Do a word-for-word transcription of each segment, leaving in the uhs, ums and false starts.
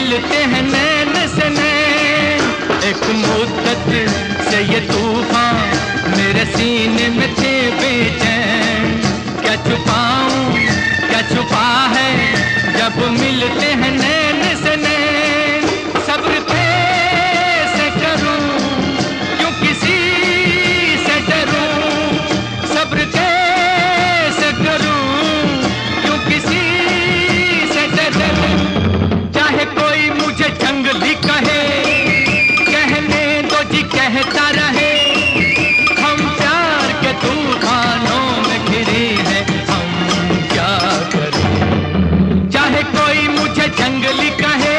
मिलते हैं नैन से नैन। एक मुद्दत से ये तूफान मेरे सीने में थे बेचैन। क्या छुपाऊं क्या छुपा है जब मिलते हैं नैन से नैन। सब्र कैसे करूं क्यों किसी से डरूं। सब्र कैसे करूं क्यों किसी से डरूं। चाहे कोई मुझे जंगली कहे कहने दो जी कहता रहे। हम प्यार के तूफानों में घिरे हैं हम क्या करें। चाहे कोई मुझे जंगली कहे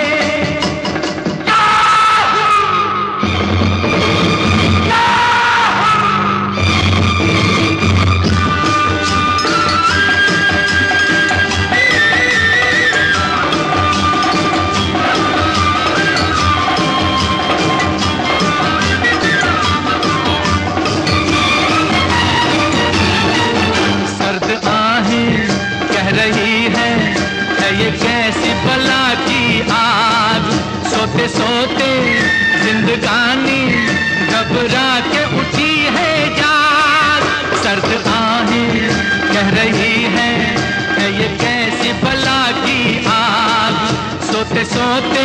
रही है, है ये कैसी बला की आग। सोते सोते जिंदगानी घबरा के उठी है जाग। सर्द आहें कह रही है, है ये कैसी बला की आग। सोते सोते